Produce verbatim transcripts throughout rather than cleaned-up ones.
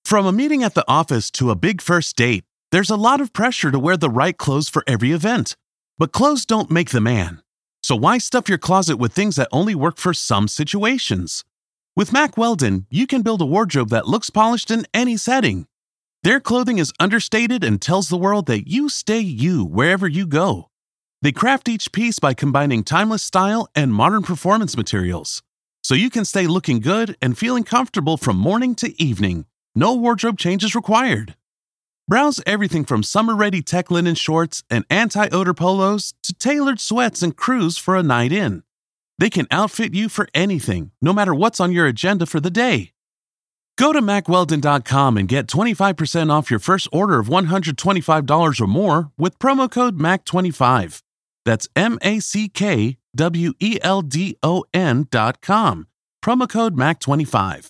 From a meeting at the office to a big first date, there's a lot of pressure to wear the right clothes for every event. But clothes don't make the man. So why stuff your closet with things that only work for some situations? With Mack Weldon, you can build a wardrobe that looks polished in any setting. Their clothing is understated and tells the world that you stay you wherever you go. They craft each piece by combining timeless style and modern performance materials, so you can stay looking good and feeling comfortable from morning to evening. No wardrobe changes required. Browse everything from summer-ready tech linen shorts and anti-odor polos to tailored sweats and crews for a night in. They can outfit you for anything, no matter what's on your agenda for the day. Go to mack weldon dot com and get twenty-five percent off your first order of one hundred twenty-five dollars or more with promo code M A C twenty-five. That's M A C K W E L D O N dot com. Promo code M A C twenty-five.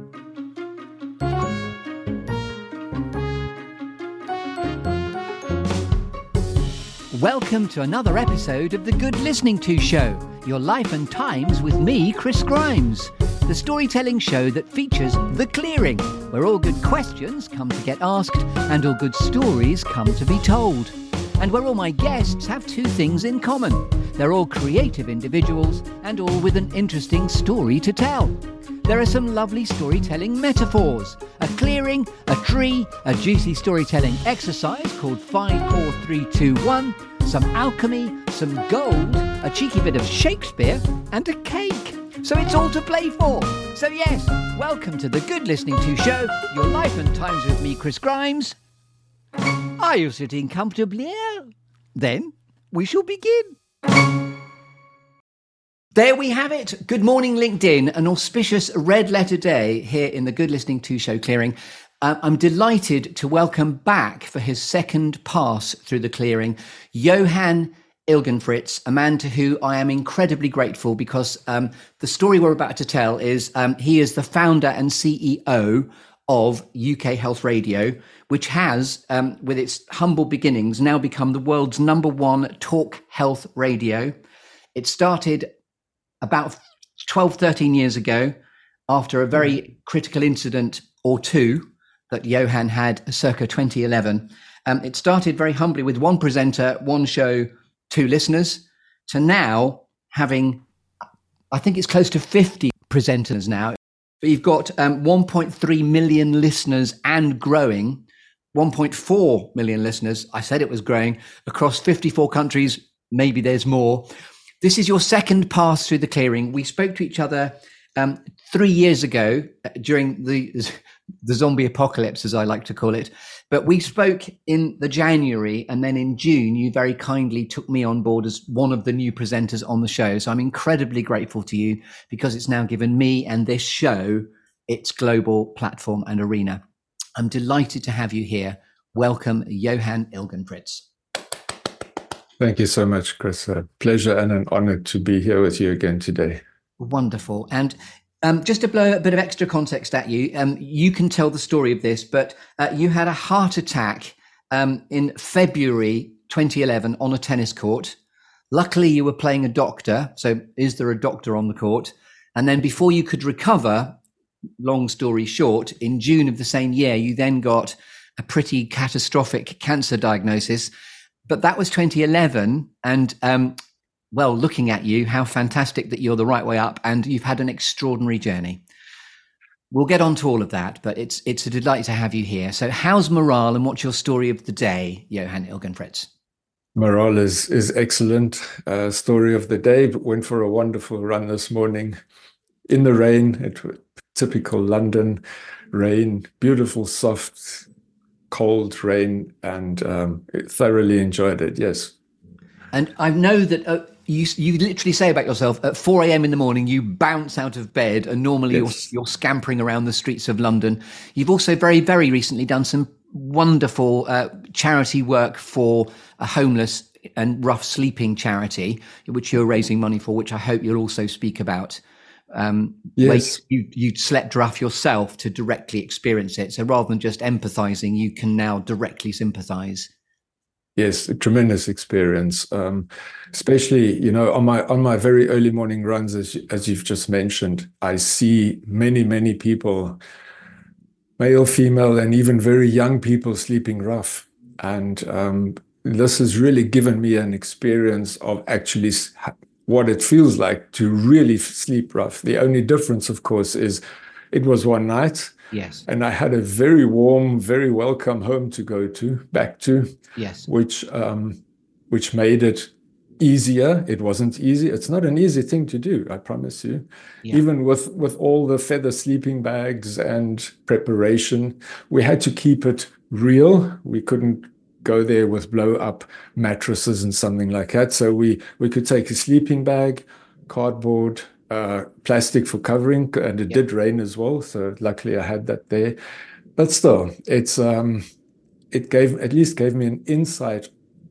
Welcome to another episode of The Good Listening To Show, your life and times with me, Chris Grimes, the storytelling show that features The Clearing, where all good questions come to get asked and all good stories come to be told. And where all my guests have two things in common. They're all creative individuals and all with an interesting story to tell. There are some lovely storytelling metaphors, a clearing, a tree, a juicy storytelling exercise called five, four, three, two, one, some alchemy, some gold, a cheeky bit of Shakespeare, and a cake. So it's all to play for. So yes, welcome to The Good Listening To Show, your life and times with me, Chris Grimes. Are you sitting comfortably? Then we shall begin. There we have it. Good morning, LinkedIn. An auspicious red letter day here in the Good Listening To Show Clearing. Uh, I'm delighted to welcome back for his second pass through the clearing, Johan Ilgenfritz, a man to who I am incredibly grateful because um, the story we're about to tell is um, he is the founder and C E O of U K Health Radio, which has, um, with its humble beginnings, now become the world's number one talk health radio. It started about twelve, thirteen years ago after a very critical incident or two that Johan had circa twenty eleven. Um, it started very humbly with one presenter, one show, two listeners, to now having, I think it's close to fifty presenters now. But you've got um, one point three million listeners and growing, one point four million listeners. I said it was growing across fifty-four countries. Maybe there's more. This is your second pass through the clearing. We spoke to each other um, three years ago during the the zombie apocalypse, as I like to call it. But we spoke in the January, and then in June, you very kindly took me on board as one of the new presenters on the show. So I'm incredibly grateful to you because it's now given me and this show its global platform and arena. I'm delighted to have you here. Welcome, Johan Ilgenfritz. Thank you so much, Chris. A pleasure and an honor to be here with you again today. Wonderful. And um, just to blow a bit of extra context at you, um, you can tell the story of this, but uh, you had a heart attack um, in February twenty eleven on a tennis court. Luckily, you were playing a doctor. So is there a doctor on the court? And then before you could recover, long story short, in June of the same year, you then got a pretty catastrophic cancer diagnosis. But that was twenty eleven. And um, well, looking at you, how fantastic that you're the right way up and you've had an extraordinary journey. We'll get on to all of that, but it's it's a delight to have you here. So how's morale and what's your story of the day, Johan Ilgenfritz? Morale is, is excellent. Uh, story of the day, went for a wonderful run this morning in the rain. It was typical London rain, beautiful, soft, cold rain, and um, thoroughly enjoyed it, yes. And I know that uh, you you literally say about yourself, at four a.m. in the morning, you bounce out of bed and normally yes. you're, you're scampering around the streets of London. You've also very, very recently done some wonderful uh, charity work for a homeless and rough sleeping charity, which you're raising money for, which I hope you'll also speak about. Um, yes. You, you slept rough yourself to directly experience it. So rather than just empathizing, you can now directly sympathize. Yes, a tremendous experience, um, especially, you know, on my on my very early morning runs, as, as you've just mentioned, I see many, many people male, female, and even very young people sleeping rough. And um, this has really given me an experience of actually what it feels like to really sleep rough. The only difference, of course, is it was one night. Yes. And I had a very warm, very welcome home to go to, back to. Yes. Which, um, which made it easier. It wasn't easy. It's not an easy thing to do, I promise you. Yeah. Even with, with all the feather sleeping bags and preparation, we had to keep it real. We couldn't go there with blow up mattresses and something like that. So we, we could take a sleeping bag, cardboard, uh, plastic for covering, and it yeah. did rain as well. So luckily I had that there. But still, it's um, it gave at least gave me an insight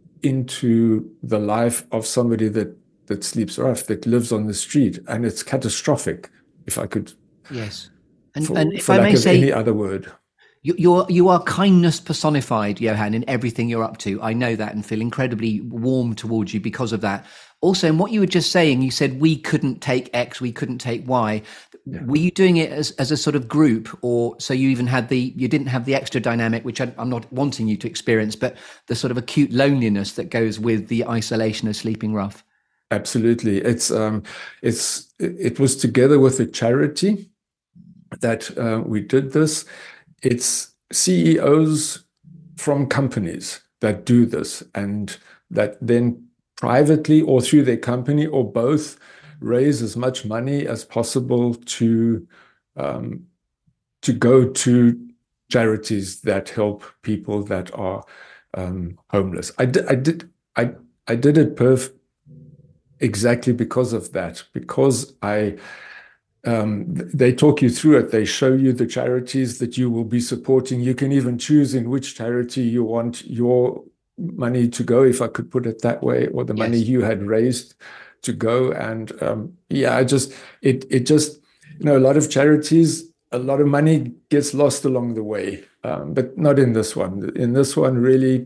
into the life of somebody that that sleeps rough, that lives on the street, and it's catastrophic. If I could, yes, and, for, and if for I lack may of say, any other word. You, you're you are kindness personified, Johan, in everything you're up to. I know that and feel incredibly warm towards you because of that. Also, in what you were just saying, you said we couldn't take X, we couldn't take Y. Yeah. Were you doing it as, as a sort of group, or so you even had the you didn't have the extra dynamic, which I, I'm not wanting you to experience, but the sort of acute loneliness that goes with the isolation of sleeping rough? Absolutely, it's um, it's it was together with a charity that uh, we did this. It's C E Os from companies that do this, and that then privately or through their company or both raise as much money as possible to um, to go to charities that help people that are um, homeless. I did I did I I did it perf exactly because of that, because I. Um, they talk you through it. They show you the charities that you will be supporting. You can even choose in which charity you want your money to go, if I could put it that way, or the yes. money you had raised to go. And um, yeah, I just, it, it just, you know, a lot of charities, a lot of money gets lost along the way, um, but not in this one. In this one, really,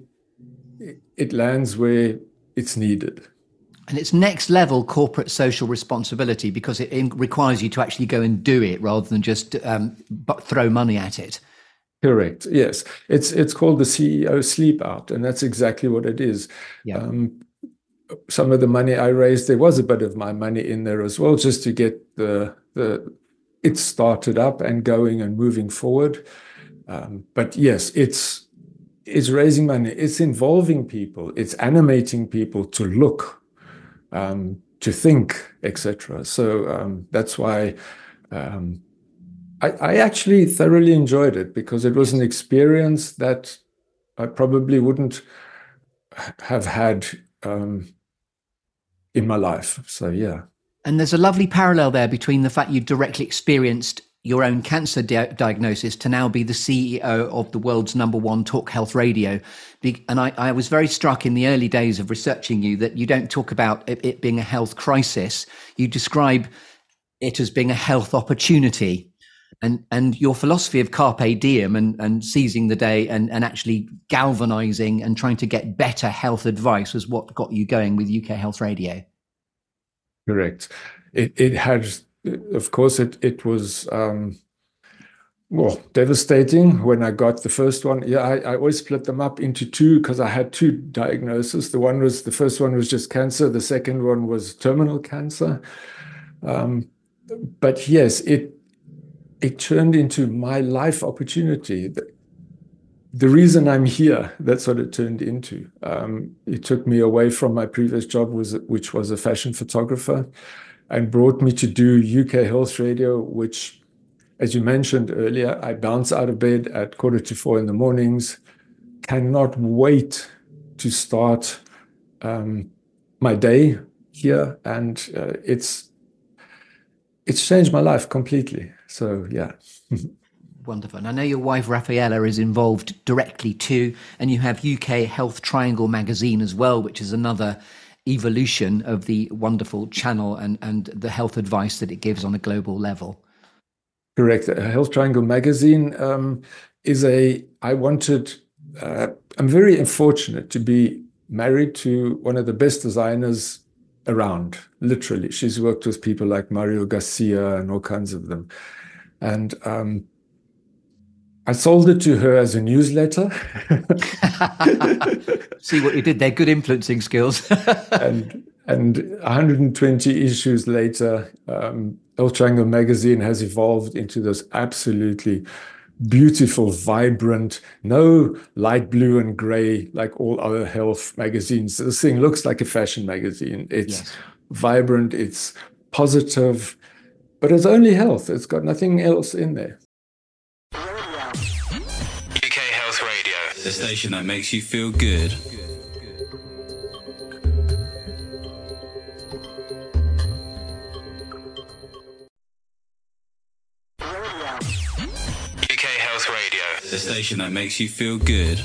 it lands where it's needed. And it's next level corporate social responsibility, because it requires you to actually go and do it rather than just um, throw money at it. Correct. Yes. It's it's called the C E O Sleep Out, and that's exactly what it is. Yeah. Um, some of the money I raised, there was a bit of my money in there as well, just to get the the it started up and going and moving forward. Um, but yes, it's it's raising money. It's involving people. It's animating people to look. Um, to think, et cetera. So um, that's why um, I, I actually thoroughly enjoyed it, because it was an experience that I probably wouldn't have had um, in my life. So, yeah. And there's a lovely parallel there between the fact you directly experienced your own cancer di- diagnosis to now be the C E O of the world's number one talk health radio. And I, I was very struck in the early days of researching you that you don't talk about it, it being a health crisis. You describe it as being a health opportunity. And and your philosophy of carpe diem and, and seizing the day and, and actually galvanizing and trying to get better health advice was what got you going with U K Health Radio. Correct. It, it had... Of course, it it was um, well devastating when I got the first one. Yeah, I, I always split them up into two, because I had two diagnoses. The one was the first one was just cancer. The second one was terminal cancer. Um, but yes, it it turned into my life opportunity. The, the reason I'm here, that's what it turned into. Um, it took me away from my previous job, was which was a fashion photographer, and brought me to do U K Health Radio, which, as you mentioned earlier, I bounce out of bed at quarter to four in the mornings, cannot wait to start um, my day here. And uh, it's it's changed my life completely. So, yeah. Wonderful. And I know your wife, Rafaela, is involved directly too. And you have U K Health Triangle magazine as well, which is another evolution of the wonderful channel and, and the health advice that it gives on a global level. Correct. Health Triangle magazine um, is a, I wanted, uh, I'm very fortunate to be married to one of the best designers around, literally. She's worked with people like Mario Garcia and all kinds of them. And um, I sold it to her as a newsletter. See what you did there, good influencing skills. and and one hundred twenty issues later, um, El Triangle magazine has evolved into this absolutely beautiful, vibrant, no light blue and gray like all other health magazines. This thing looks like a fashion magazine. It's yes. vibrant, it's positive, but it's only health. It's got nothing else in there. U K Health Radio, the station that makes you feel good. U K Health Radio, the station that makes you feel good.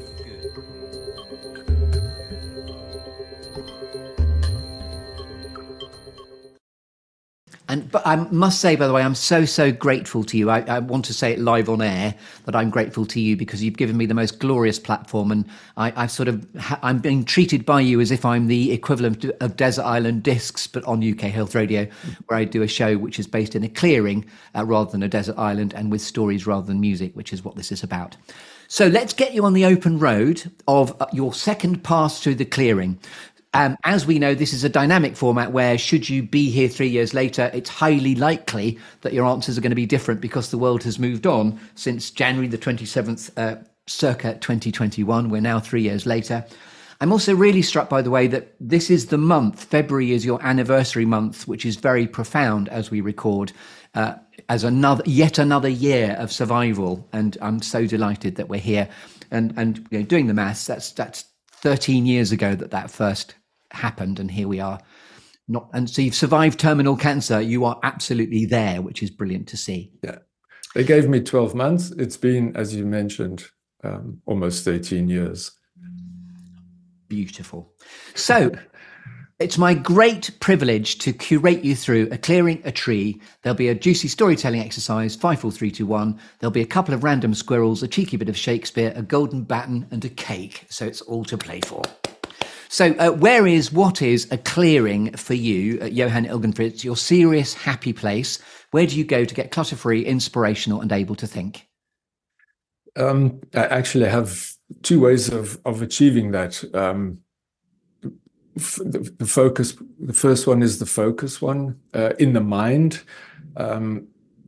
And but I must say, by the way, I'm so, so grateful to you. I, I want to say it live on air that I'm grateful to you because you've given me the most glorious platform. And I, I've sort of, I'm being treated by you as if I'm the equivalent of Desert Island Discs, but on U K Health Radio, where I do a show which is based in a clearing uh, rather than a desert island, and with stories rather than music, which is what this is about. So let's get you on the open road of uh, your second pass through the clearing. Um, as we know, this is a dynamic format where, should you be here three years later, it's highly likely that your answers are going to be different because the world has moved on since January the twenty-seventh, uh, circa twenty twenty-one. We're now three years later. I'm also really struck by the way that this is the month, February is your anniversary month, which is very profound as we record, uh, as another, yet another year of survival. And I'm so delighted that we're here. And, and you know, doing the maths, that's, that's thirteen years ago that that first happened, and here we are. Not and so you've survived terminal cancer. You are absolutely there, which is brilliant to see. Yeah, they gave me twelve months. It's been, as you mentioned, um, almost thirteen years. Beautiful. So it's my great privilege to curate you through a clearing a tree. There'll be a juicy storytelling exercise, five, four, three, two, one. There'll be a couple of random squirrels, a cheeky bit of Shakespeare, a golden baton, and a cake. So it's all to play for. So uh, where is, what is a clearing for you at Johan Ilgenfritz, your serious, happy place? Where do you go to get clutter-free, inspirational, and able to think? Um, I actually have two ways of, of achieving that. Um, f- the, the focus, the first one is the focus one, uh, in the mind. Um,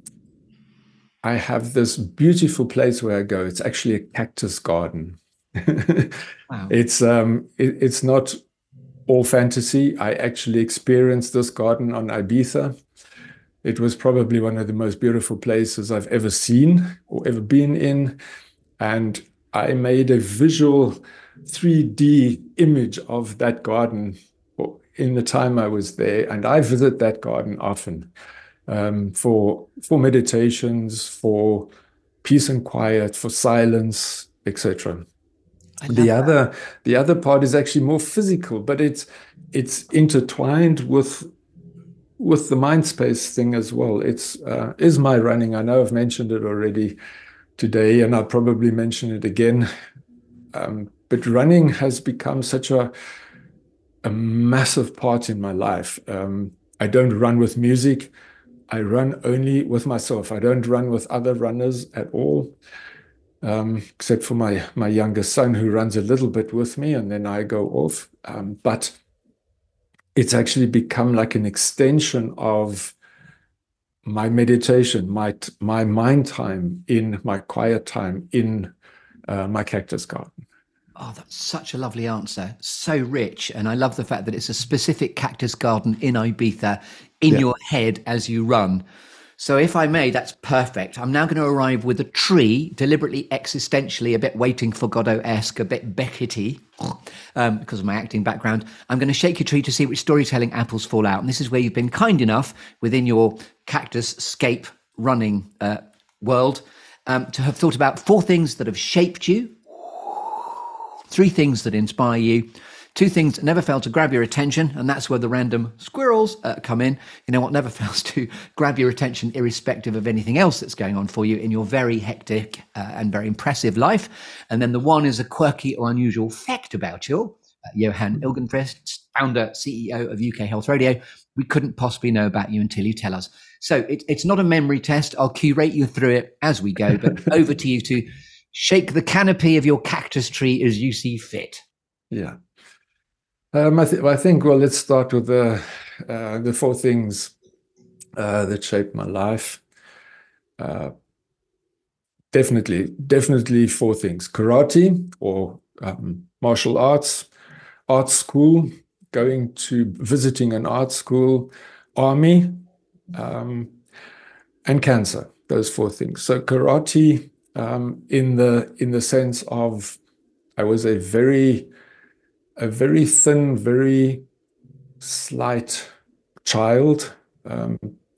I have this beautiful place where I go. It's actually a cactus garden. Wow. It's um, it, it's not all fantasy. I actually experienced this garden on Ibiza. It was probably one of the most beautiful places I've ever seen or ever been in. And I made a visual three D image of that garden in the time I was there. And I visit that garden often um, for, for meditations, for peace and quiet, for silence, et cetera. The other, that. the other part is actually more physical, but it's it's intertwined with with the mind space thing as well. It's uh, is my running. I know I've mentioned it already today, and I'll probably mention it again. Um, but running has become such a a massive part in my life. Um, I don't run with music. I run only with myself. I don't run with other runners at all. Um, except for my my youngest son, who runs a little bit with me, and then I go off. Um, but it's actually become like an extension of my meditation, my my mind time, in my quiet time in uh, my cactus garden. Oh, that's such a lovely answer. So rich. And I love the fact that it's a specific cactus garden in Ibiza in yeah. your head as you run. So if I may, that's perfect. I'm now going to arrive with a tree, deliberately existentially, a bit Waiting for Godot-esque, a bit Beckett-y, um, because of my acting background. I'm going to shake your tree to see which storytelling apples fall out. And this is where you've been kind enough within your cactus-scape running uh, world um, to have thought about four things that have shaped you, three things that inspire you, two things that never fail to grab your attention, and that's where the random squirrels uh, come in. You know what never fails to grab your attention, irrespective of anything else that's going on for you in your very hectic uh, and very impressive life. And then the one is a quirky or unusual fact about you. Uh, Johan Ilgenfritz, founder, C E O of U K Health Radio. we couldn't possibly know about you until you tell us. So it, it's not a memory test. I'll curate you through it as we go, but over to you to shake the canopy of your cactus tree as you see fit. Yeah. Um, I, th- I think, well, let's start with the, uh, the four things uh, that shaped my life. Uh, definitely, definitely four things. Karate, or um, martial arts, art school, going to visiting an art school, army, um, and cancer. Those four things. So karate, um, in the in the sense of, I was a very a very thin, very slight child. Um,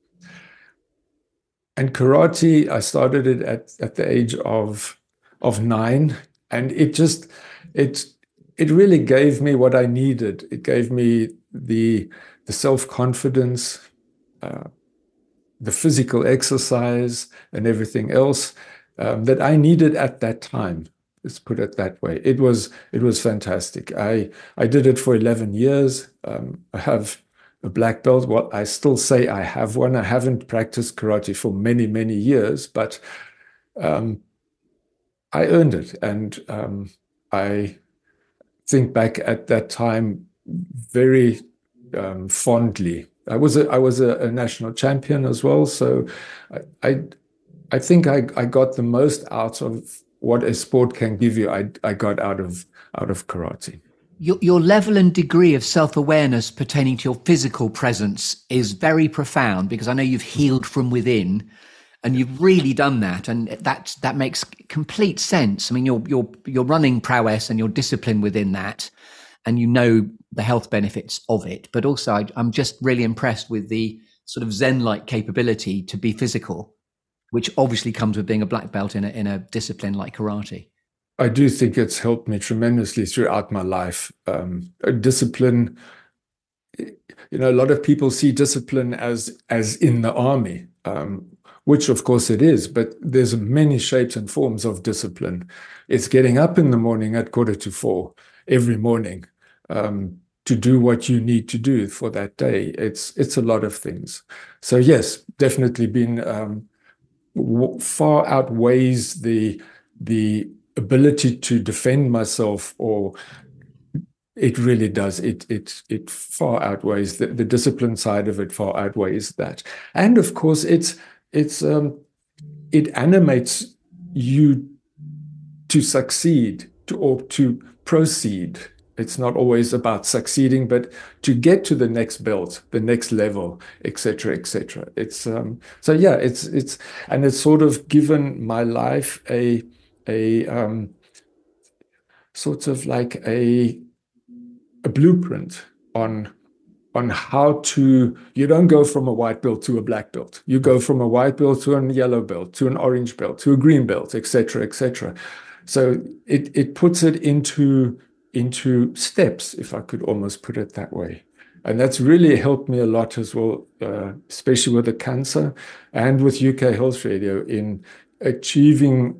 and karate, I started it at, at the age of of nine, and it just it it really gave me what I needed. It gave me the the self-confidence, uh, the physical exercise, and everything else um, that I needed at that time. Let's put it that way. It was it was fantastic. I I did it for eleven years. Um, I have a black belt. Well, I still say I have one. I haven't practiced karate for many, many years, but um, I earned it. And um, I think back at that time very um, fondly. I was a, I was a, a national champion as well. So I I, I think I, I got the most out of what a sport can give you. I, I got out of out of karate. Your, your level and degree of self-awareness pertaining to your physical presence is very profound, because I know you've healed from within, and you've really done that, and that that makes complete sense. I mean, your your your running prowess and your discipline within that, and you know the health benefits of it. But also, I, I'm just really impressed with the sort of Zen-like capability to be physical, which obviously comes with being a black belt in a in a discipline like karate. I do think it's helped me tremendously throughout my life. Um, discipline, you know, a lot of people see discipline as as in the army, um, which of course it is, but there's many shapes and forms of discipline. It's getting up in the morning at quarter to four every morning um, to do what you need to do for that day. It's it's a lot of things. So yes, definitely been um, w- far outweighs the the ability to defend myself, or it really does. It it it far outweighs the, the discipline side of it. Far outweighs that, and of course, it's it's um, it animates you to succeed, to or to proceed. It's not always about succeeding, but to get to the next belt, the next level, et cetera, et cetera. It's um, so yeah, it's it's and it's sort of given my life a a um, sort of like a a blueprint on on how to. You don't go from a white belt to a black belt. You go from a white belt to a yellow belt, to an orange belt, to a green belt, et cetera, et cetera. So it it puts it into into steps, if I could almost put it that way. And that's really helped me a lot as well, uh, especially with the cancer and with U K Health Radio in achieving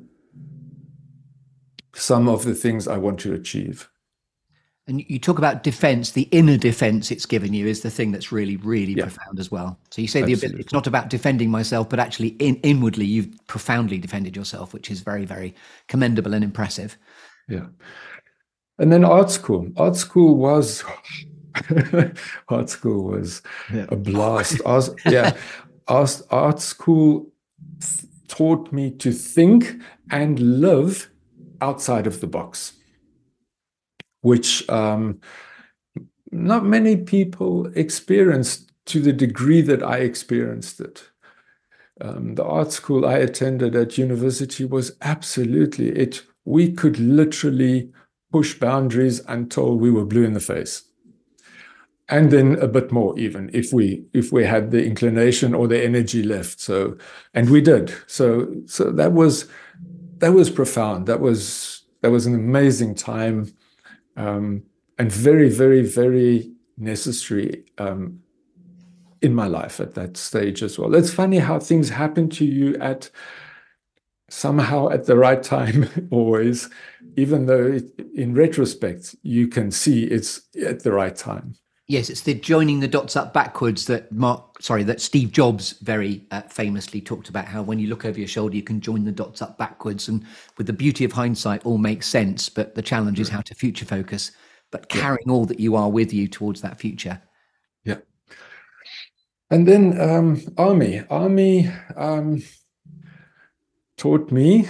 some of the things I want to achieve. And you talk about defense, the inner defense it's given you is the thing that's really, really yeah. profound as well. So you say Absolutely. the ability, it's not about defending myself, but actually in, inwardly you've profoundly defended yourself, which is very, very commendable and impressive. Yeah. And then art school. Art school was art school was yeah. a blast. Art, yeah. Art, art school taught me to think and live outside of the box, which um, not many people experienced to the degree that I experienced it. Um, the art school I attended at university was absolutely it. We could literally push boundaries until we were blue in the face, and then a bit more even if we if we had the inclination or the energy left. So, and we did. So, so that was that was profound. That was that was an amazing time. Um, and very, very, very necessary um, in my life at that stage as well. It's funny how things happen to you at somehow at the right time always, even though it, in retrospect, you can see it's at the right time. Yes, it's the joining the dots up backwards that Mark, sorry, that Steve Jobs very uh, famously talked about, how when you look over your shoulder, you can join the dots up backwards. And with the beauty of hindsight, all makes sense. But the challenge is how to future focus, but carrying all that you are with you towards that future. Yeah. And then um, Army. Army um, taught me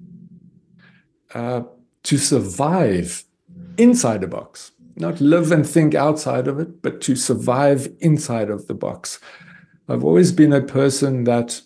uh, to survive inside a box. Not live and think outside of it, but to survive inside of the box. I've always been a person that,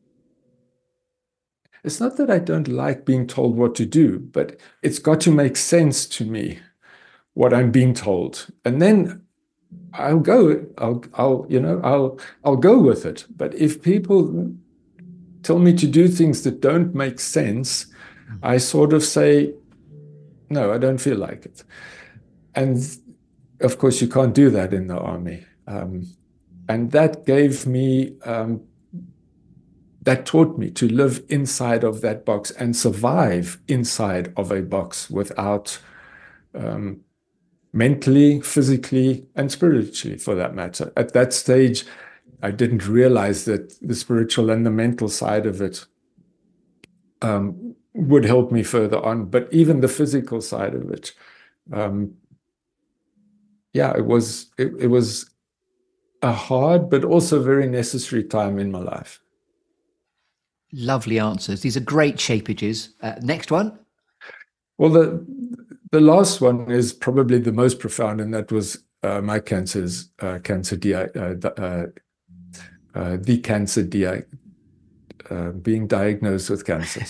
it's not that I don't like being told what to do, but it's got to make sense to me, what I'm being told. And then I'll go, I'll, I'll, you know, I'll, I'll go with it. But if people tell me to do things that don't make sense, I sort of say, no, I don't feel like it. And of course, you can't do that in the Army. Um, and that gave me, um, that taught me to live inside of that box and survive inside of a box without um, mentally, physically, and spiritually, for that matter. At that stage, I didn't realize that the spiritual and the mental side of it um, would help me further on. But even the physical side of it, um, yeah, it was it, it was a hard but also very necessary time in my life. Lovely answers. These are great shapeages. Uh, next one. Well, the the last one is probably the most profound, and that was uh, my cancer's uh, cancer di- uh, uh, uh, the cancer di- uh, being diagnosed with cancer.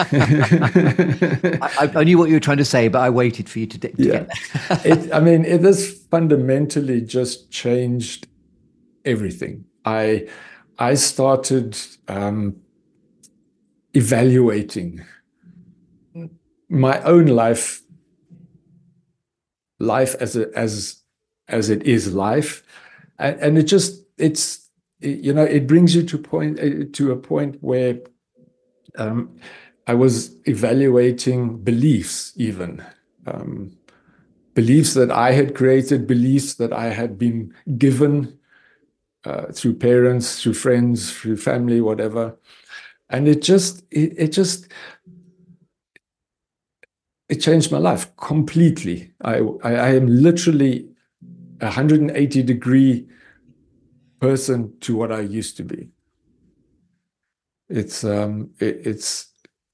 I, I knew what you were trying to say, but I waited for you to, to yeah. get there. it, I mean, it has fundamentally just changed everything. I I started um, evaluating my own life, life as a, as as it is life, and, and it just it's it, you know it brings you to point to a point where um, I was evaluating beliefs, even um, beliefs that I had created, beliefs that I had been given uh, through parents, through friends, through family, whatever, and it just it, it just. It changed my life completely. I, I, I am literally a one hundred eighty degree person to what I used to be. It's um, it, it's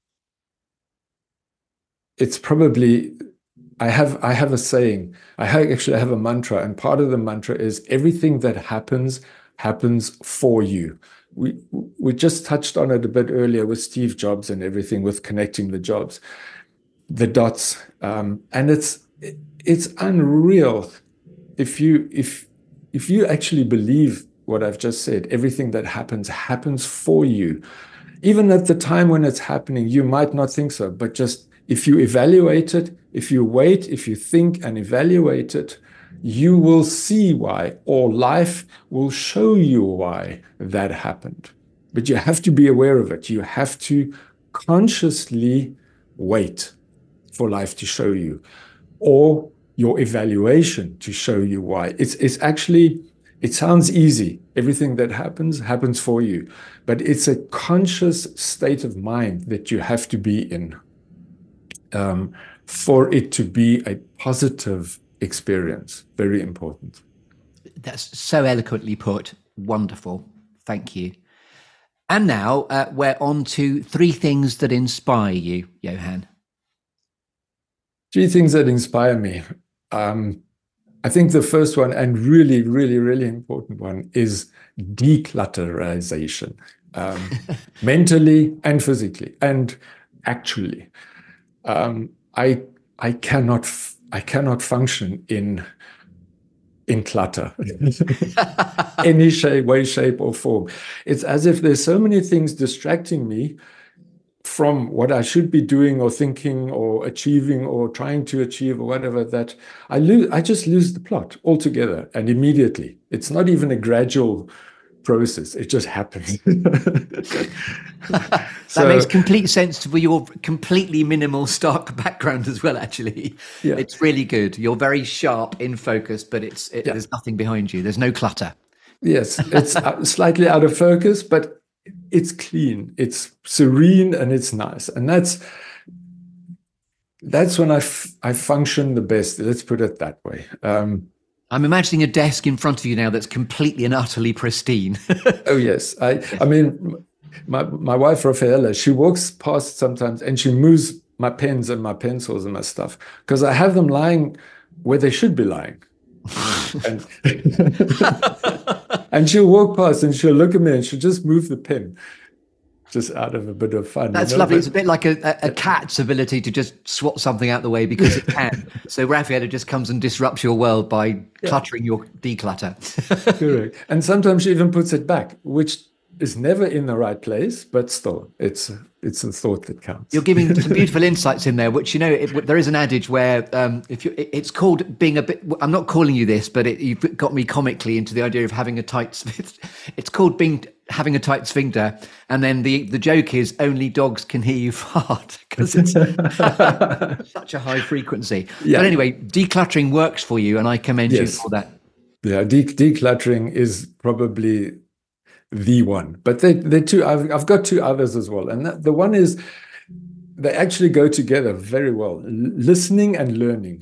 it's probably I have I have a saying. I have, actually have a mantra, and part of the mantra is everything that happens happens for you. We we just touched on it a bit earlier with Steve Jobs and everything, with connecting the jobs. The dots, um, and it's it's unreal if you if if you actually believe what I've just said. Everything that happens happens for you. Even at the time when it's happening, you might not think so, but just if you evaluate it, if you wait, if you think and evaluate it, you will see why, or life will show you why that happened. But you have to be aware of it. You have to consciously wait for life to show you, or your evaluation to show you why. It's it's actually, it sounds easy. Everything that happens, happens for you. But it's a conscious state of mind that you have to be in um, for it to be a positive experience. Very important. That's so eloquently put. Wonderful. Thank you. And now uh, we're on to three things that inspire you, Johan. Three things that inspire me. Um, I think the first one, and really, really, really important one, is declutterization, um, mentally and physically and actually. Um, I I cannot f- I cannot function in in clutter, any shape, way, shape, or form. It's as if there's so many things distracting me from what I should be doing or thinking or achieving or trying to achieve or whatever, that I lose, I just lose the plot altogether and immediately. It's not even a gradual process. It just happens. That So- makes complete sense for your completely minimal, stark background as well, actually. Yeah. It's really good. You're very sharp, in focus, but it's it, Yeah. there's nothing behind you. There's no clutter. Yes, it's uh, slightly out of focus, but it's clean, it's serene, and it's nice. And that's that's when I, f- I function the best. Let's put it that way. Um, I'm imagining a desk in front of you now that's completely and utterly pristine. oh yes, I I mean, my my wife Rafaela, she walks past sometimes and she moves my pens and my pencils and my stuff because I have them lying where they should be lying. and, and she'll walk past and she'll look at me and she'll just move the pen just out of a bit of fun. That's you know? lovely. But- It's a bit like a, a, a cat's ability to just swat something out the way because it can. So Rafaela just comes and disrupts your world by cluttering your declutter. Correct. And sometimes she even puts it back, which is never in the right place, but still, it's it's a thought that counts. You're giving some beautiful insights in there, which, you know, it, there is an adage where um, if you, it, it's called being a bit, I'm not calling you this, but it, you've got me comically into the idea of having a tight, it's called being, having a tight sphincter. And then the, the joke is only dogs can hear you fart because it's such a high frequency. Yeah. But anyway, decluttering works for you and I commend you Yes. for that. Yeah, de- decluttering is probably the one, but they they two. I've I've got two others as well, and that, the one is they actually go together very well. L- listening and learning.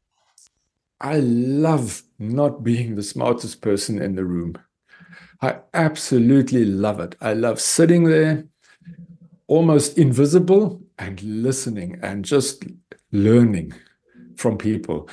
I love not being the smartest person in the room. I absolutely love it. I love sitting there, almost invisible, and listening and just learning from people.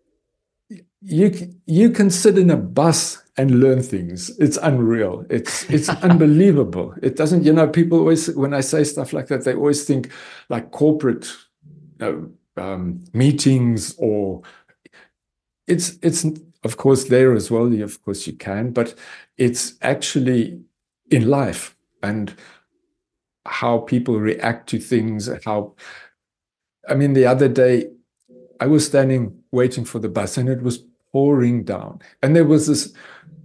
You c- you can sit in a bus and learn things. It's unreal. It's it's unbelievable. It doesn't, you know, people always, when I say stuff like that, they always think like corporate you know, um, meetings or it's it's of course there as well. You, of course you can, but it's actually in life and how people react to things. How, I mean, the other day I was standing waiting for the bus and it was pouring down and there was this,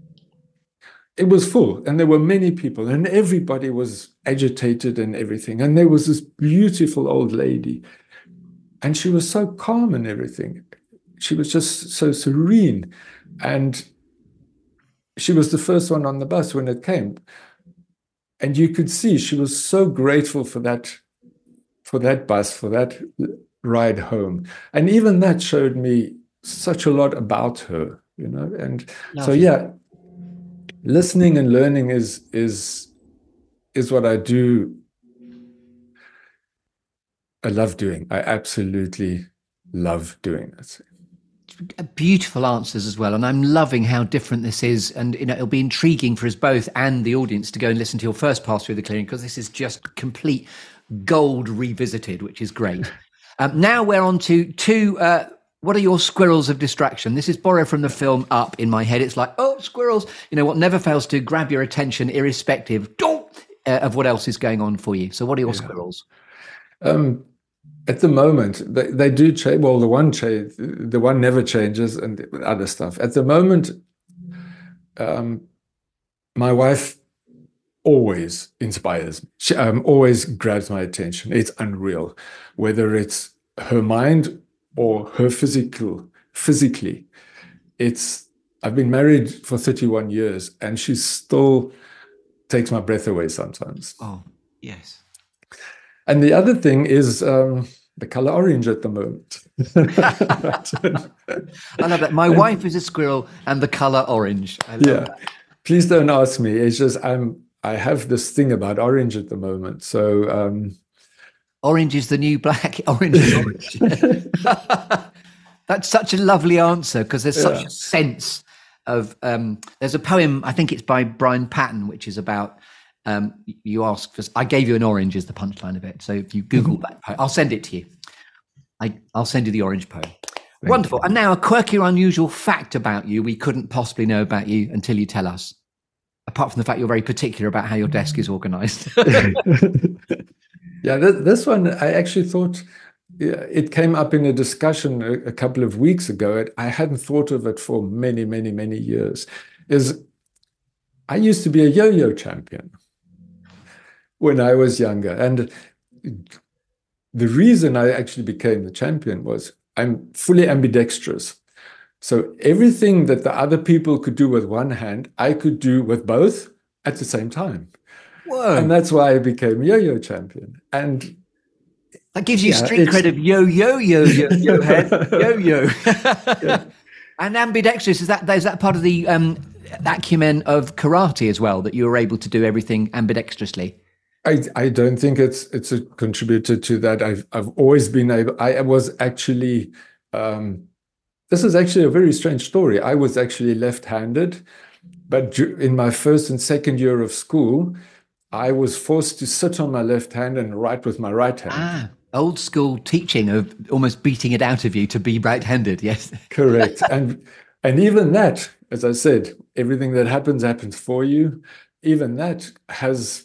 it was full and there were many people and everybody was agitated and everything. And there was this beautiful old lady and she was so calm and everything. She was just so serene. And she was the first one on the bus when it came. And you could see she was so grateful for that, for that bus, for that ride home. And even that showed me such a lot about her, you know. And so, Lovely. yeah, listening and learning is is is what I do. I love doing. I absolutely love doing it. Beautiful answers as well, and I'm loving how different this is. And you know, it'll be intriguing for us both and the audience to go and listen to your first pass through the clearing because this is just complete gold revisited, which is great. Um, now we're on to two. Uh, what are your squirrels of distraction? This is borrowed from the film Up in my head. It's like, oh, squirrels. You know what never fails to grab your attention, irrespective uh, of what else is going on for you. So, what are your Yeah. squirrels? Um, at the moment, they, they do change. Well, the one change, the one never changes, and the other stuff. At the moment, um, my wife always inspires me. She um, always grabs my attention. It's unreal, whether it's her mind or her physical, physically. It's. I've been married for thirty-one years, and she still takes my breath away sometimes. Oh, yes. And the other thing is um, the color orange at the moment. I love that. My wife is a squirrel, and the color orange. I love Yeah. that. Please don't ask me. It's just I'm. I have this thing about orange at the moment. So um, Orange is the new black. Orange is orange. That's such a lovely answer because there's such Yeah. a sense of. Um, there's a poem, I think it's by Brian Patton, which is about. Um, you ask for. I gave you an orange is the punchline of it. So if you Google that, poem, I'll send it to you. I, I'll send you the orange poem. Wonderful. And now a quirky or unusual fact about you we couldn't possibly know about you until you tell us. Apart from the fact you're very particular about how your desk is organized. yeah, th- this one I actually thought yeah, it came up in a discussion a, a couple of weeks ago. I hadn't thought of it for many, many, many years. Is I used to be a yo-yo champion when I was younger. And the reason I actually became the champion was I'm fully ambidextrous. So everything that the other people could do with one hand, I could do with both at the same time. Whoa. And that's why I became yo-yo champion. And that gives you yeah, street cred of yo, yo, yo, yo, yo, head, yo, yo. Yeah. And ambidextrous, is that, is that part of the um, acumen of karate as well, that you were able to do everything ambidextrously? I, I don't think it's it's a contributor to that. I've I've always been able. I was actually. Um, this is actually a very strange story. I was actually left-handed, but in my first and second year of school, I was forced to sit on my left hand and write with my right hand. Ah, old school teaching of almost beating it out of you to be right-handed. Yes, correct. And and even that, as I said, everything that happens happens for you. Even that has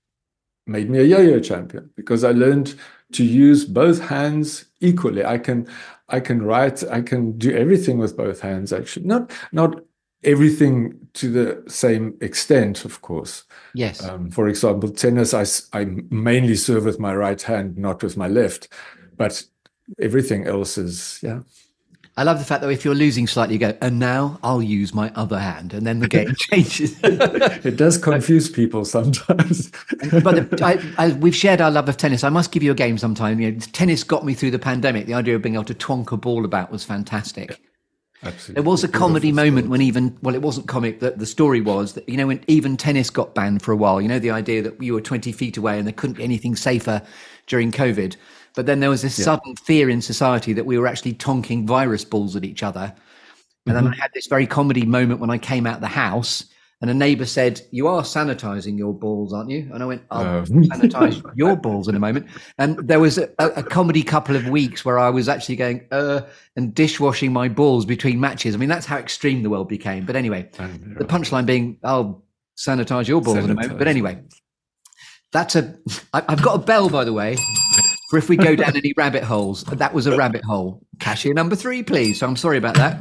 made me a yo-yo champion because I learned to use both hands equally. I can, I can write, I can do everything with both hands. Actually, not not everything to the same extent, of course. Yes. Um, for example, tennis, I I mainly serve with my right hand, not with my left, but everything else is yeah. I love the fact that if you're losing slightly, you go, and now I'll use my other hand, and then the game changes. It does confuse people sometimes. But the, I, I, we've shared our love of tennis. I must give you a game sometime. You know, tennis got me through the pandemic. The idea of being able to twonk a ball about was fantastic. Absolutely. There was a comedy moment when even, well, it wasn't comic, that the story was that, you know, when even tennis got banned for a while, you know, the idea that you were twenty feet away and there couldn't be anything safer during COVID. But then there was this yeah. sudden fear in society that we were actually tonking virus balls at each other. And mm-hmm. then I had this very comedy moment when I came out the house and a neighbour said, "You are sanitising your balls, aren't you?" And I went, "I'll oh. sanitise your balls in a moment." And there was a, a comedy couple of weeks where I was actually going, uh, and dishwashing my balls between matches. I mean, that's how extreme the world became. But anyway, the punchline being, "I'll sanitise your balls sanitize. in a moment." But anyway, that's a, I, I've got a bell, by the way, for if we go down any rabbit holes. That was a rabbit hole. Cashier number three, please. So I'm sorry about that.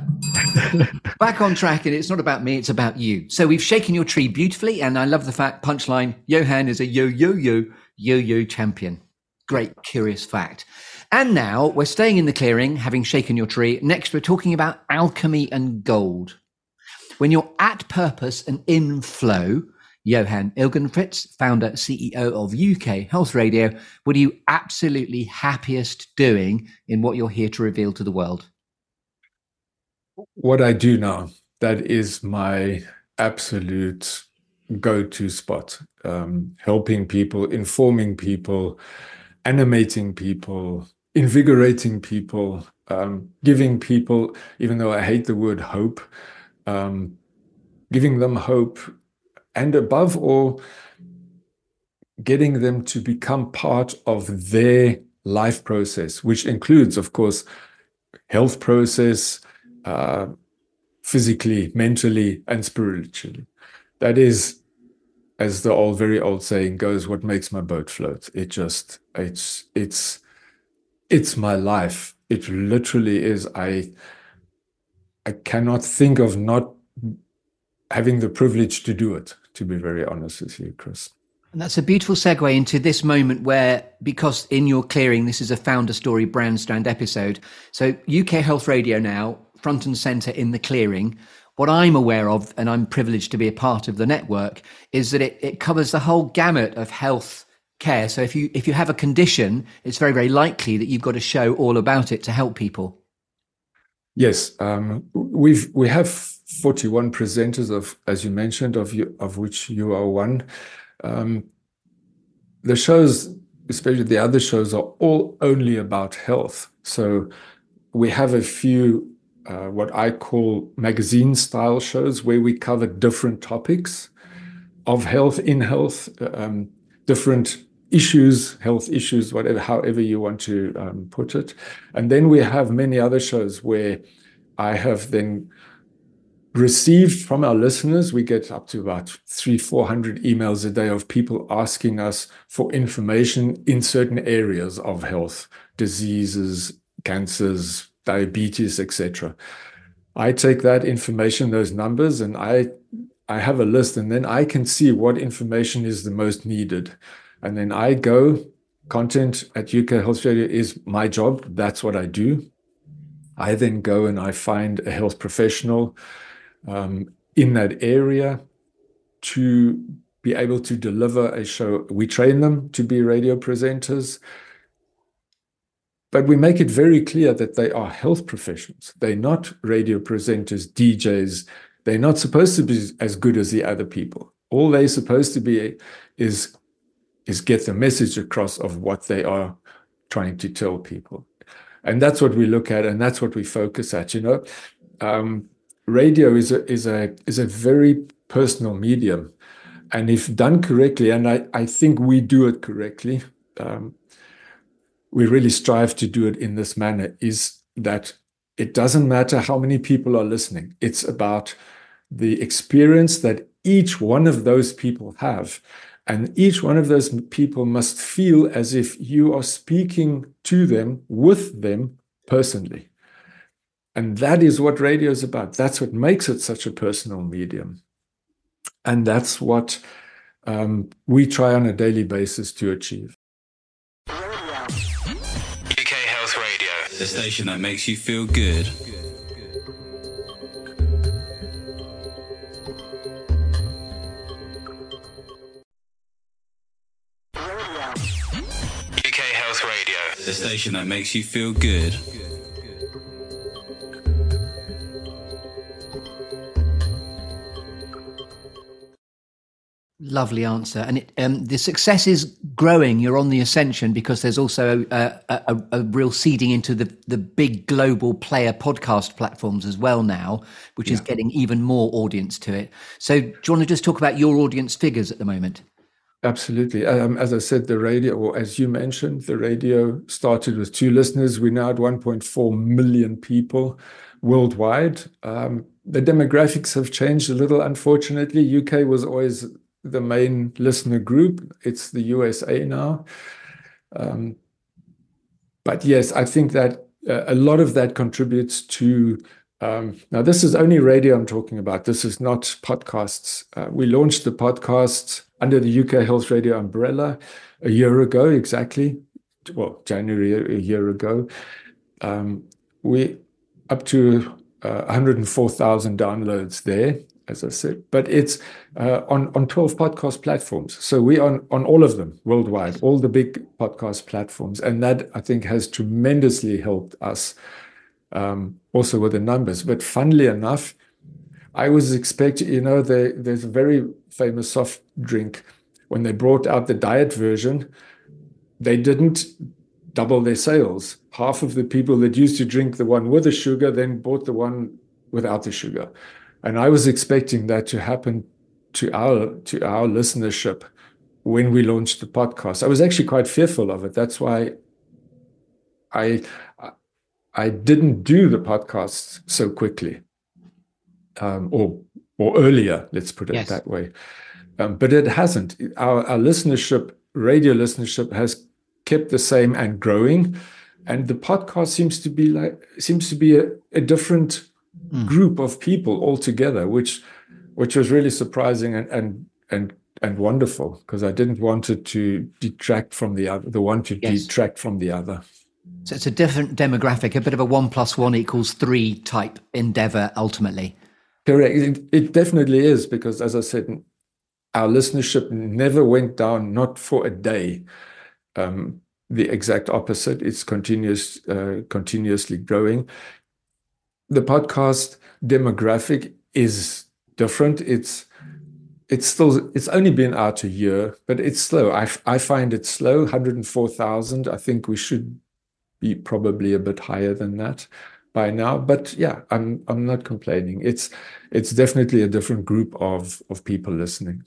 Back on track, and it's not about me, it's about you. So we've shaken your tree beautifully, and I love the fact, punchline, Johan is a yo-yo-yo, yo-yo champion. Great, curious fact. And now we're staying in the clearing, having shaken your tree. Next, we're talking about alchemy and gold. When you're at purpose and in flow, Johan Ilgenfritz, founder, C E O of U K Health Radio, what are you absolutely happiest doing in what you're here to reveal to the world? What I do now, that is my absolute go-to spot. Um, helping people, informing people, animating people, invigorating people, um, giving people, even though I hate the word hope, um, giving them hope, and above all, getting them to become part of their life process, which includes, of course, health process, uh, physically, mentally, and spiritually. That is, as the old, very old saying goes, what makes my boat float. It just, it's, it's, it's my life. It literally is. I, I cannot think of not having the privilege to do it, to be very honest with you, Chris. And that's a beautiful segue into this moment where, because in your clearing, this is a Founder Story Brand Strand episode. So U K Health Radio now, front and centre in the clearing. What I'm aware of, and I'm privileged to be a part of the network, is that it, it covers the whole gamut of health care. So if you if you have a condition, it's very, very likely that you've got a show all about it to help people. Yes, um, we've we have forty-one presenters, of, as you mentioned, of you, of which you are one. Um, the shows, especially the other shows, are all only about health. So we have a few uh, what I call magazine-style shows where we cover different topics of health, in health, um, different issues, health issues, whatever, however you want to um, put it. And then we have many other shows where I have then received from our listeners, we get up to about three, four hundred emails a day of people asking us for information in certain areas of health, diseases, cancers, diabetes, et cetera. I take that information, those numbers, and I I have a list, and then I can see what information is the most needed. And then I go, content at U K Health Radio is my job. That's what I do. I then go and I find a health professional um, in that area to be able to deliver a show. We train them to be radio presenters, but we make it very clear that they are health professionals. They're not radio presenters, D Js. They're not supposed to be as good as the other people. All they're supposed to be is, is get the message across of what they are trying to tell people. And that's what we look at, and that's what we focus at. You know, um, radio is a, is a, is a very personal medium. And if done correctly, and I, I think we do it correctly, um, we really strive to do it in this manner, is that it doesn't matter how many people are listening. It's about the experience that each one of those people have. And each one of those people must feel as if you are speaking to them, with them personally. And that is what radio is about. That's what makes it such a personal medium. And that's what um, we try on a daily basis to achieve. U K Health Radio, the station that makes you feel good. U K Health Radio, the station that makes you feel good. Lovely answer. And it, um, the success is growing. You're on the ascension because there's also a, a, a real seeding into the, the big global player podcast platforms as well now, which yeah. is getting even more audience to it. So do you want to just talk about your audience figures at the moment? Absolutely. Um, as I said, the radio, or as you mentioned, the radio started with two listeners. We're now at one point four million people worldwide. Um, the demographics have changed a little, unfortunately. U K was always the main listener group. It's the U S A now. Um, but yes, I think that uh, a lot of that contributes to, um, now this is only radio I'm talking about. This is not podcasts. Uh, we launched the podcasts under the U K Health Radio umbrella a year ago, exactly. Well, January a year ago. Um, we up to uh, one hundred four thousand downloads there, as I said, but it's uh, on, on twelve podcast platforms. So we are on, on all of them worldwide, all the big podcast platforms. And that, I think, has tremendously helped us um, also with the numbers. But funnily enough, I was expecting, you know, they, there's a very famous soft drink. When they brought out the diet version, they didn't double their sales. Half of the people that used to drink the one with the sugar then bought the one without the sugar. And I was expecting that to happen to our to our listenership when we launched the podcast. I was actually quite fearful of it. That's why I I didn't do the podcast so quickly, um, or or earlier. Let's put it yes. that way. Um, but it hasn't. Our, our listenership, radio listenership, has kept the same and growing. And the podcast seems to be like seems to be a, a different mm. group of people altogether, which which was really surprising and and and, and wonderful, because I didn't want it to detract from the other, the one to yes. detract from the other. So it's a different demographic, a bit of a one plus one equals three type endeavor ultimately. Correct. It, it definitely is, because as I said, our listenership never went down, not for a day. Um, the exact opposite. It's continuous, uh, continuously growing. The podcast demographic is different. It's it's still it's only been out a year, but it's slow. I I find it slow. one hundred four thousand. I think we should be probably a bit higher than that by now. But yeah, I'm I'm not complaining. It's it's definitely a different group of of people listening.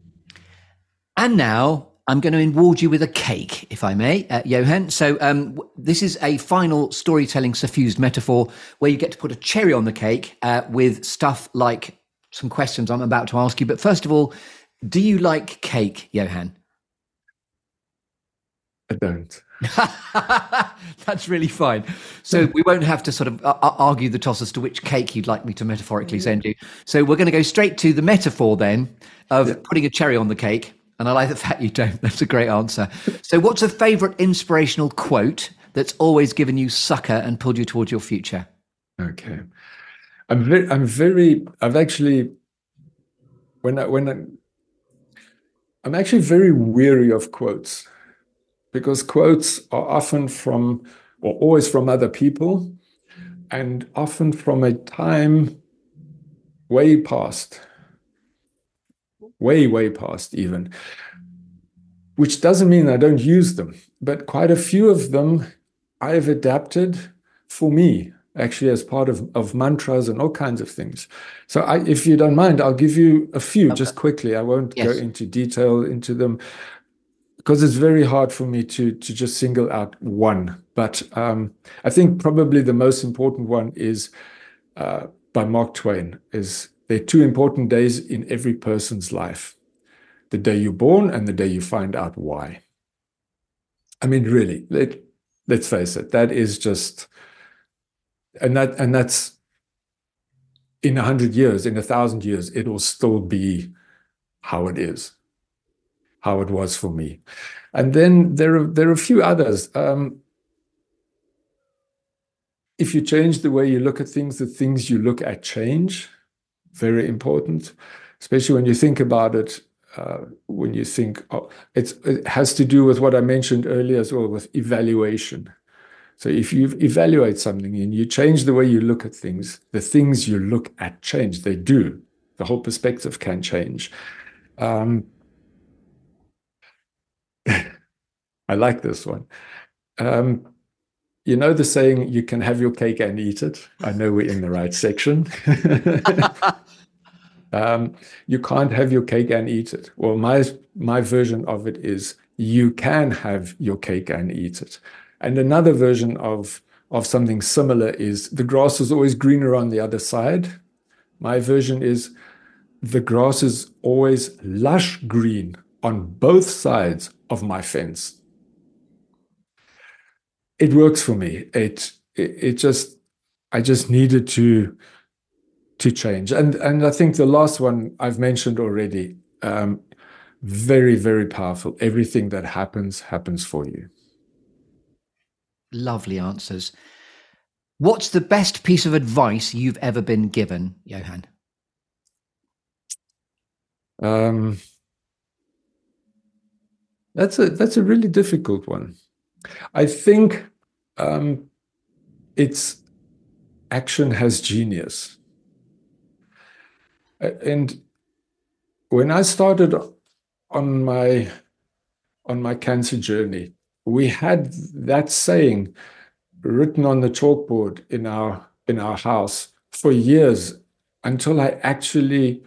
And now I'm going to reward you with a cake, if I may, uh, Johan. So um, w- this is a final storytelling suffused metaphor where you get to put a cherry on the cake uh, with stuff like some questions I'm about to ask you. But first of all, do you like cake, Johan? I don't. That's really fine. So we won't have to sort of uh, argue the toss as to which cake you'd like me to metaphorically send you. So we're going to go straight to the metaphor then of yeah. putting a cherry on the cake. And I like the fact you don't. That's a great answer. So what's a favourite inspirational quote that's always given you succor and pulled you towards your future? Okay. I'm very, I'm very, I've actually, when I, when I, I'm actually very weary of quotes, because quotes are often from, or always from other people, and often from a time way past, way, way past even, which doesn't mean I don't use them, but quite a few of them I've adapted for me, actually, as part of, of mantras and all kinds of things. So I, if you don't mind, I'll give you a few okay. just quickly. I won't yes. go into detail into them, because it's very hard for me to, to just single out one. But um, I think probably the most important one is uh, by Mark Twain, is there are two important days in every person's life: the day you're born and the day you find out why. I mean, really, let, let's face it, that is just, and that and that's in a hundred years, in a thousand years, it will still be how it is, how it was for me. And then there are there are a few others. Um, if you change the way you look at things, the things you look at change. Very important, especially when you think about it. Uh, when you think, oh, it's, it has to do with what I mentioned earlier as well, with evaluation. So if you evaluate something and you change the way you look at things, the things you look at change. They do. The whole perspective can change. Um, I like this one. Um, you know the saying, you can have your cake and eat it. I know we're in the right section. Um, you can't have your cake and eat it. Well, my my version of it is, you can have your cake and eat it. And another version of, of something similar is, the grass is always greener on the other side. My version is, the grass is always lush green on both sides of my fence. It works for me. It, it, it just, I just needed to to change. And, and I think the last one I've mentioned already, um, very, very powerful. Everything that happens, happens for you. Lovely answers. What's the best piece of advice you've ever been given, Johan? Um, that's a, that's a really difficult one. I think um, it's action has genius. And when I started on my on my cancer journey, we had that saying written on the chalkboard in our in our house for years, until I actually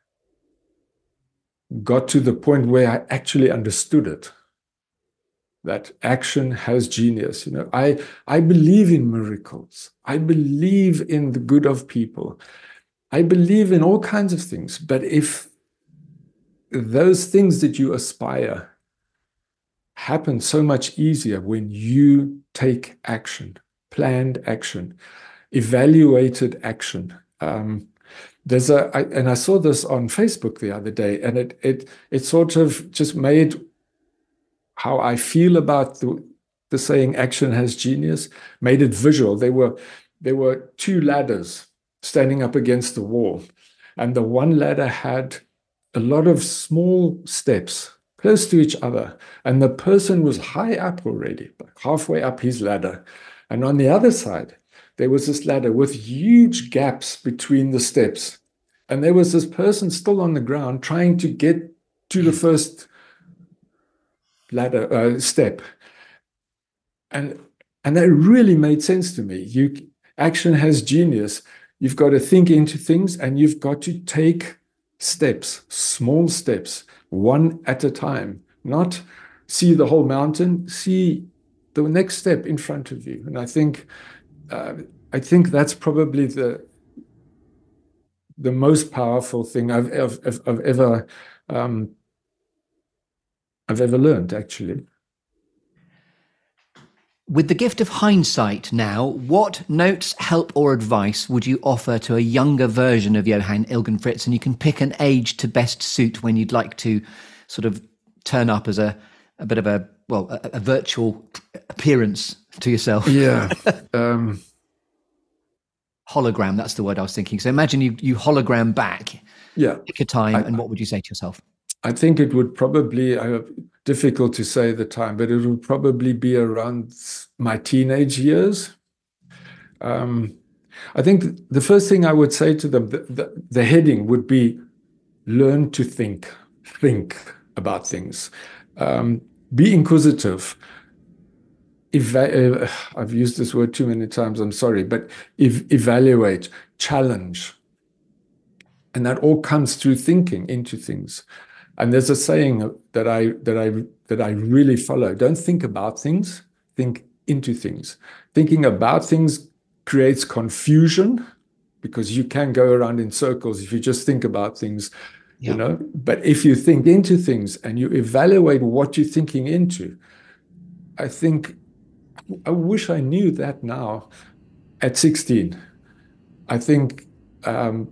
got to the point where I actually understood it. That action has genius. You know, I I believe in miracles. I believe in the good of people. I believe in all kinds of things, but if those things that you aspire happen so much easier when you take action, planned action, evaluated action. Um, there's a, I, and I saw this on Facebook the other day, and it it it sort of just made how I feel about the the saying "action has genius," made it visual. There were there were two ladders standing up against the wall. And the one ladder had a lot of small steps close to each other. And the person was high up already, like halfway up his ladder. And on the other side, there was this ladder with huge gaps between the steps. And there was this person still on the ground trying to get to the first ladder uh, step. And, and that really made sense to me. You, action has genius. You've got to think into things, and you've got to take steps, small steps, one at a time. Not see the whole mountain, see the next step in front of you. And I think, uh, I think that's probably the the most powerful thing I've, I've, I've ever um, I've ever learned, actually. With the gift of hindsight now, what notes, help or advice would you offer to a younger version of Johan Ilgenfritz? And you can pick an age to best suit when you'd like to sort of turn up as a, a bit of a, well, a, a virtual appearance to yourself. Yeah. um, Hologram, that's the word I was thinking. So imagine you, you hologram back, yeah. pick a time, I, and what would you say to yourself? I think it would probably, uh, difficult to say the time, but it would probably be around my teenage years. Um, I think the first thing I would say to them, the, the, the heading would be learn to think, think about things, um, be inquisitive. Eva- uh, I've used this word too many times, I'm sorry, but ev- evaluate, challenge. And that all comes through thinking into things. And there's a saying that I that I that I really follow. Don't think about things, think into things. Thinking about things creates confusion because you can go around in circles if you just think about things, yeah. you know. But if you think into things and you evaluate what you're thinking into, I think I wish I knew that now at sixteen. I think um,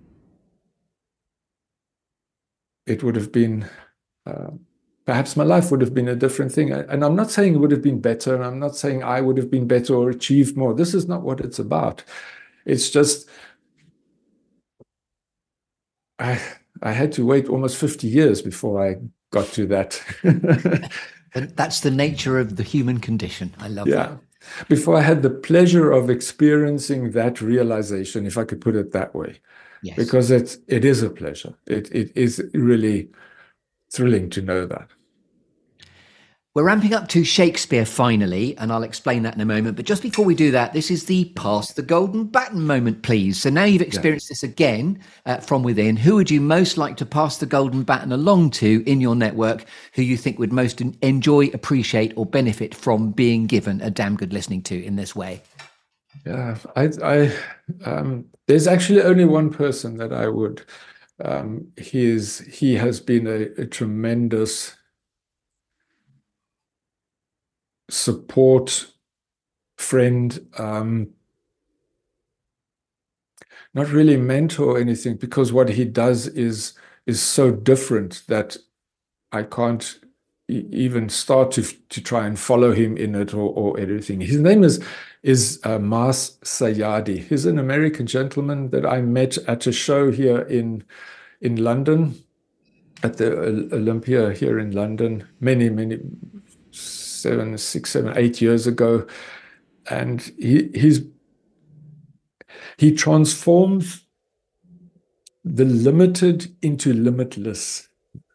it would have been, uh, perhaps my life would have been a different thing. And I'm not saying it would have been better, and I'm not saying I would have been better or achieved more. This is not what it's about. It's just, I, I had to wait almost fifty years before I got to that. And that's the nature of the human condition. I love yeah. that. Before I had the pleasure of experiencing that realization, if I could put it that way. Yes. Because it, it is a pleasure. It, it is really thrilling to know that. We're ramping up to Shakespeare finally, and I'll explain that in a moment. But just before we do that, this is the pass the golden baton moment, please. So now you've experienced yeah. this again uh, from within. Who would you most like to pass the golden baton along to in your network, who you think would most enjoy, appreciate, or benefit from being given a damn good listening to in this way? Yeah, I, I um, there's actually only one person that I would. Um, he is he has been a, a tremendous support, friend, um, not really mentor or anything, because what he does is is so different that I can't e- even start to to try and follow him in it or, or anything. His name is is uh, Mas Sayadi. He's an American gentleman that I met at a show here in in London, at the Olympia here in London, many many. Seven, six, seven, eight years ago, and he he's he transforms the limited into limitless.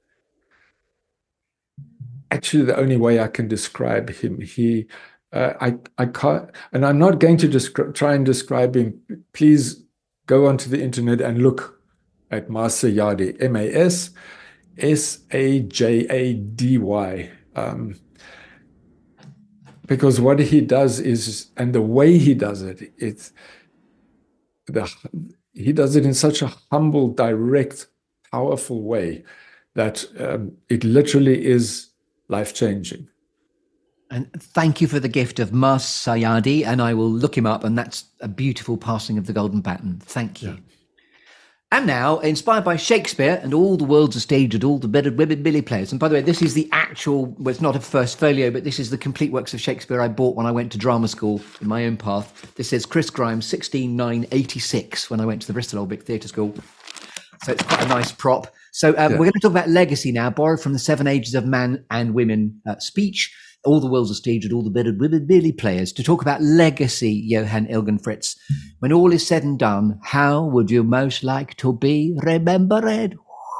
Actually, the only way I can describe him, he uh, I I can't, and I'm not going to descri- try and describe him. Please go onto the internet and look at Mas Sayadi, M A S S A J A D Y. Um, Because what he does is, and the way he does it, it's the he does it in such a humble, direct, powerful way that um, it literally is life-changing. And thank you for the gift of Mas Sayadi, and I will look him up, and that's a beautiful passing of the golden baton. Thank you. Yeah. And now, inspired by Shakespeare and all the world's a stage and all the better women Billy players. And by the way, this is the actual, well, it's not a first folio, but this is the complete works of Shakespeare I bought when I went to drama school in my own path. This says Chris Grimes, sixteen nine eighty-six, when I went to the Bristol Old Vic Theatre School. So it's quite a nice prop. So um, yeah. We're going to talk about legacy now, borrowed from the Seven Ages of Man and Women uh, speech. All the world's a stage and all the better women Billy players, to talk about legacy, Johan Ilgenfritz. When all is said and done, how would you most like to be remembered?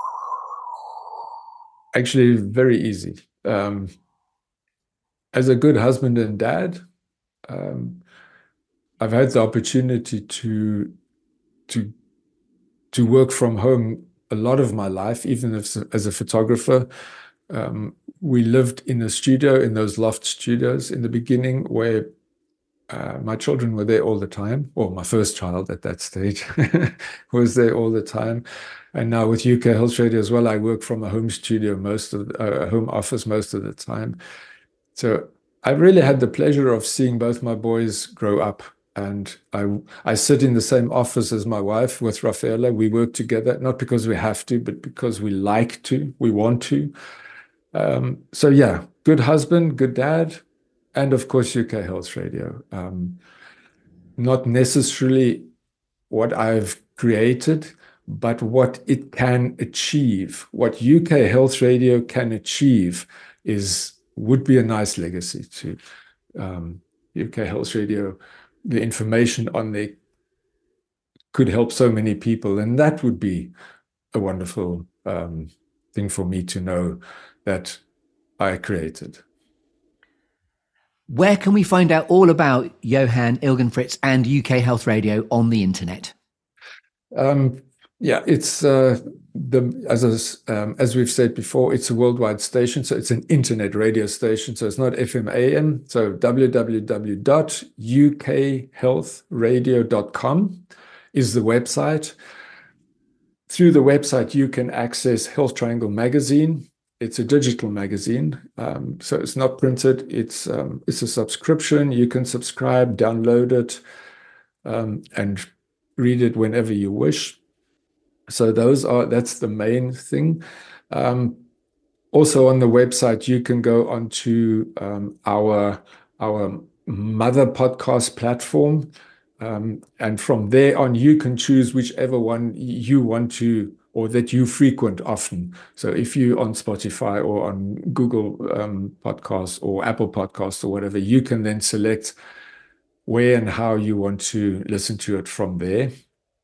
Actually, very easy. Um, as a good husband and dad, um, I've had the opportunity to to to work from home a lot of my life, even as a, as a photographer. Um, we lived in a studio, in those loft studios in the beginning, where uh, my children were there all the time. Well, my first child at that stage was there all the time. And now with U K Health Radio as well, I work from a home studio most of, uh, a home office most of the time. So I really had the pleasure of seeing both my boys grow up. And I, I sit in the same office as my wife with Rafaela. We work together, not because we have to, but because we like to, we want to. Um, so yeah, good husband, good dad, and of course, U K Health Radio. Um, not necessarily what I've created, but what it can achieve. What U K Health Radio can achieve is would be a nice legacy to um, U K Health Radio. The information on there could help so many people, and that would be a wonderful um, thing for me to know that I created. Where can we find out all about Johan Ilgenfritz and U K Health Radio on the internet? Um, yeah, it's uh, the as um, as we've said before, it's a worldwide station, so it's an internet radio station. So it's not F M A M. So w w w dot u k health radio dot com is the website. Through the website, you can access Health Triangle magazine. It's a digital magazine, um, so it's not printed. It's um, it's a subscription. You can subscribe, download it, um, and read it whenever you wish. So those are that's the main thing. Um, also on the website, you can go onto um, our our mother podcast platform, um, and from there on, you can choose whichever one you want to or that you frequent often. So if you're on Spotify or on Google um, Podcasts or Apple Podcasts or whatever, you can then select where and how you want to listen to it from there.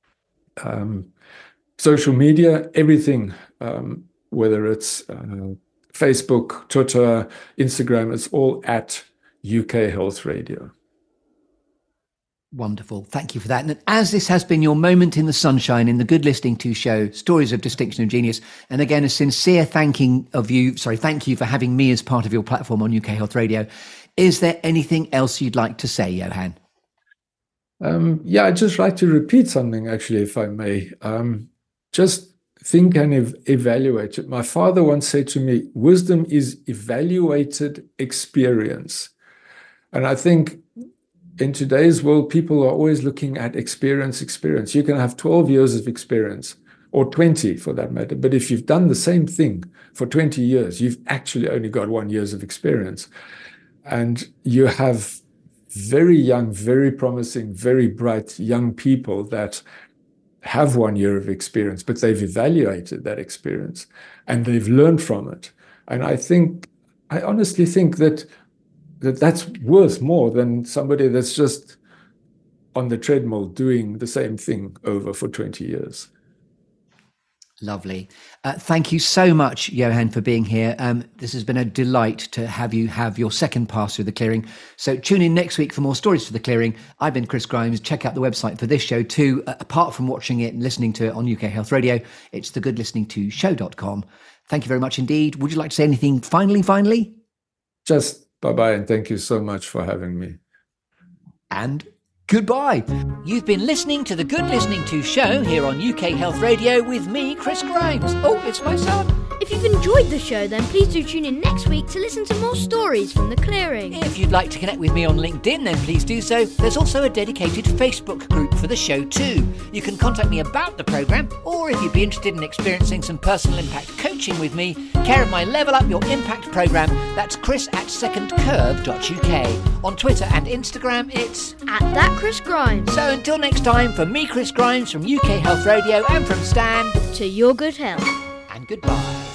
Um, social media, everything, um, whether it's uh, Facebook, Twitter, Instagram, it's all at U K Health Radio. Wonderful. Thank you for that. And as this has been your moment in the sunshine in the Good Listening To show, Stories of Distinction and Genius, and again, a sincere thanking of you, sorry, thank you for having me as part of your platform on U K Health Radio. Is there anything else you'd like to say, Johan? Um, yeah, I'd just like to repeat something, actually, if I may. Um, just think and ev- evaluate it. My father once said to me, wisdom is evaluated experience. And I think in today's world, people are always looking at experience, experience. You can have twelve years of experience, or twenty for that matter. But if you've done the same thing for twenty years, you've actually only got one years of experience. And you have very young, very promising, very bright young people that have one year of experience, but they've evaluated that experience and they've learned from it. And I think, I honestly think that that that's worth more than somebody that's just on the treadmill doing the same thing over for twenty years. Lovely. Uh, thank you so much, Johan, for being here. Um, this has been a delight to have you have your second pass through the clearing. So tune in next week for more Stories for the Clearing. I've been Chris Grimes. Check out the website for this show too. Uh, apart from watching it and listening to it on U K Health Radio, it's the good listening to show dot com. Thank you very much indeed. Would you like to say anything finally, finally? Just bye-bye, and thank you so much for having me. And goodbye. You've been listening to the Good Listening To show here on U K Health Radio with me, Chris Grimes. Oh, it's my son. If you've enjoyed the show, then please do tune in next week to listen to more stories from the clearing. If you'd like to connect with me on LinkedIn, then please do so. There's also a dedicated Facebook group for the show too. You can contact me about the programme, or if you'd be interested in experiencing some personal impact coaching with me, care of my Level Up Your Impact programme, that's chris at second curve dot u k. On Twitter and Instagram, it's At that Chris Grimes. So until next time, from me, Chris Grimes, from U K Health Radio, and from Stan, To your good health. and goodbye.